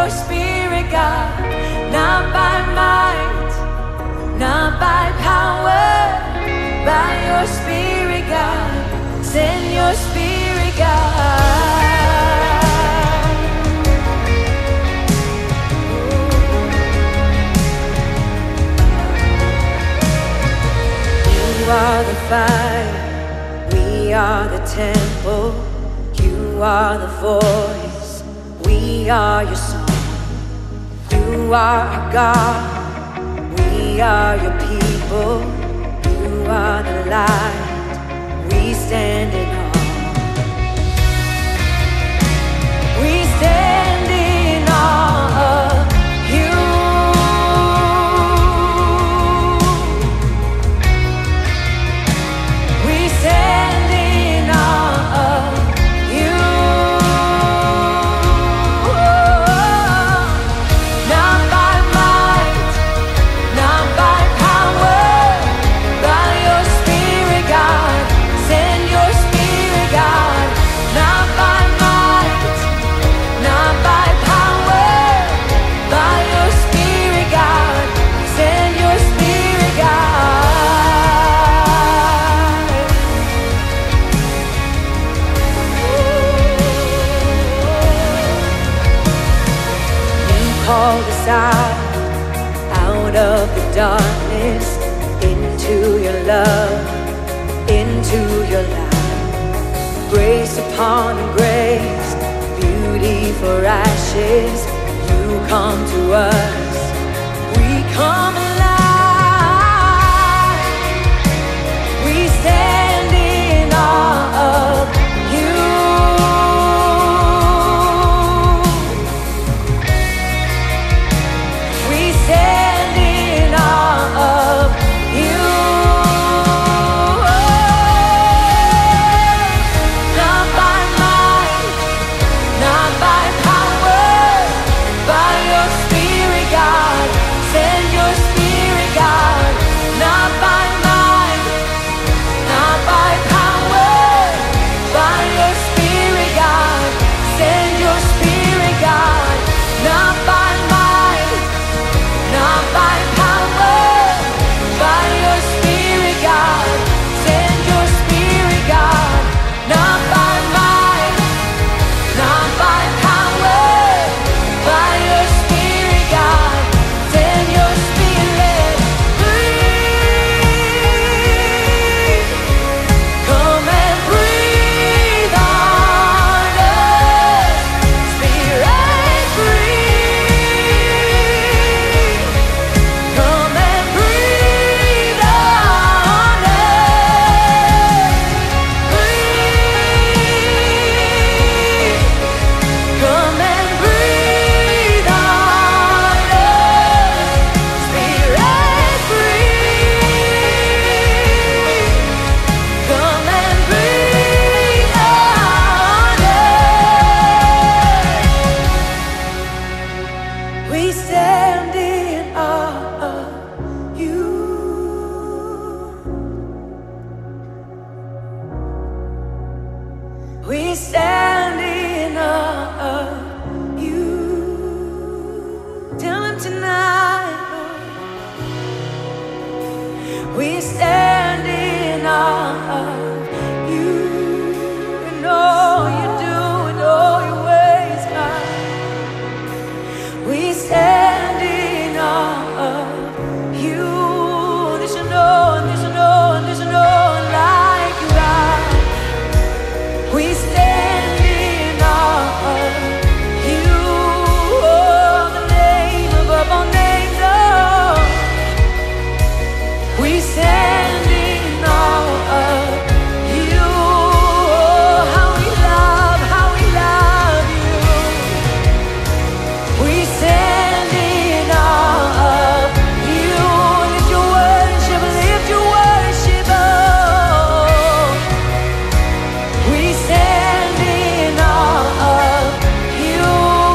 your spirit, God. Not by might, not by power, by your spirit, God. Send your spirit, God. You are the fire, we are the temple. You are the voice, we are your song. You are our God, we are your people. You are the light, we stand in awe. We stand in awe of you. We stand in awe of you. Not by might, not by power, by your spirit, God. Send your spirit, God. Not by might, not by power, by your spirit, God. Send your spirit, God. You called us out of the darkness, into your love, into your light. Grace upon grace, beauty for ashes. You come to us, we come alive. We stand in awe of you. We stand in awe of you. Not by might, not by power, by your spirit, God. Send your spirit, God. Not by might, not by power, by your spirit, God. Send your spirit, God. Not by might, not by power, by your spirit, God. Send your spirit, God. Not by might, not by power, by your spirit, God. Send your spirit. Breathe. Come and breathe on us. Spirit, breathe. Come and breathe on us. Breathe. Come and breathe on us. Spirit, breathe. Come and breathe on us. We stand in awe of you. We stand in awe of you. Tell him tonight, Lord. We stand in awe of you. And all you do and all your ways, God. We stand in awe of you. There's no one, there's no one, there's no one like you, God. We stand in awe of you. Oh, the name above all names, oh. We stand in awe of you. Oh, how we love you. We stand in awe of you. Lift your worship, oh. We stand in awe of you.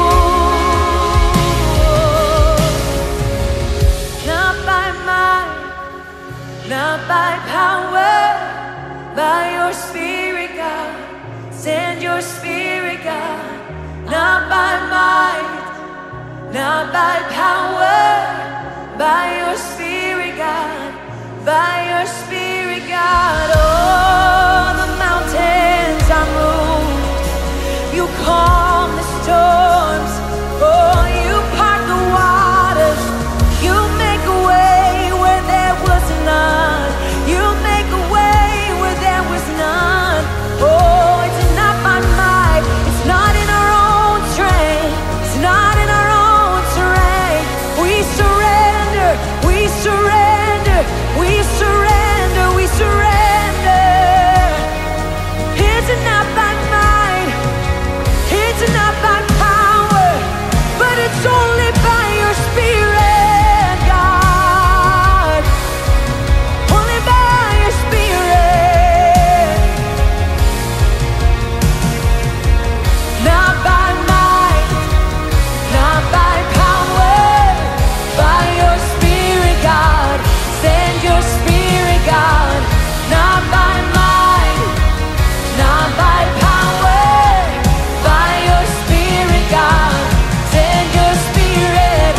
Not by might, not by power, by your spirit, God. Send your spirit, God. Not by might, not by power, by your Spirit, God, by your Spirit, God. Oh, the mountains are moved. You calm the storms. Oh, you part the waters. You make a way where there was none. You make a way where there was none. Oh, it's not by might. It's not in our own strength. It's not in our own strength. We surrender. We surrender. We surrender. We surrender. It's not by might. It's not by power, but it's only by your Spirit, God. Only by your Spirit. Not by might, not by power, by your Spirit, God. Send your Spirit, God. Not by might, not by power, by your Spirit, God. Send your Spirit.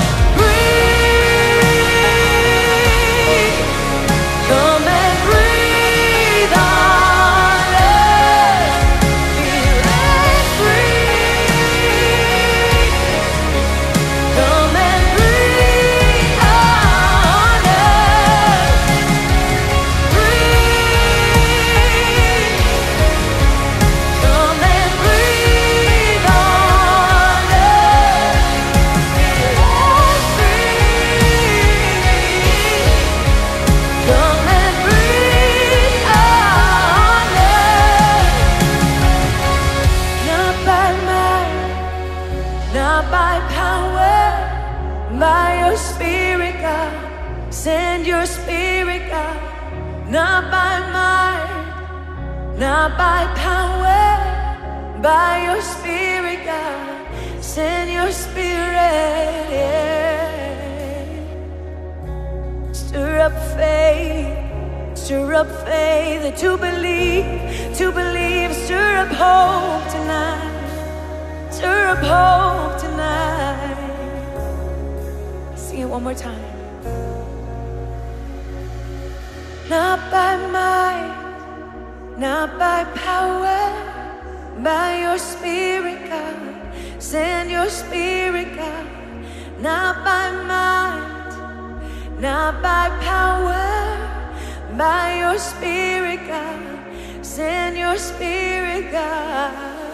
Breathe. Come and breathe on us. Feel it breathe. Come and breathe on us. Breathe. Come and breathe on us. Feel it breathe. Come and breathe on us. Not by might, not by power, by your Spirit, God. Send your Spirit, God. Not by might, not by power, by your Spirit, God. Send your Spirit. Stir up faith, stir up faith to believe, stir up hope tonight, stir up hope tonight. Sing it one more time. Not by might, not by power, by your Spirit, God. Send your Spirit, God. Not by might, not by power, by your Spirit, God. Send your Spirit, God.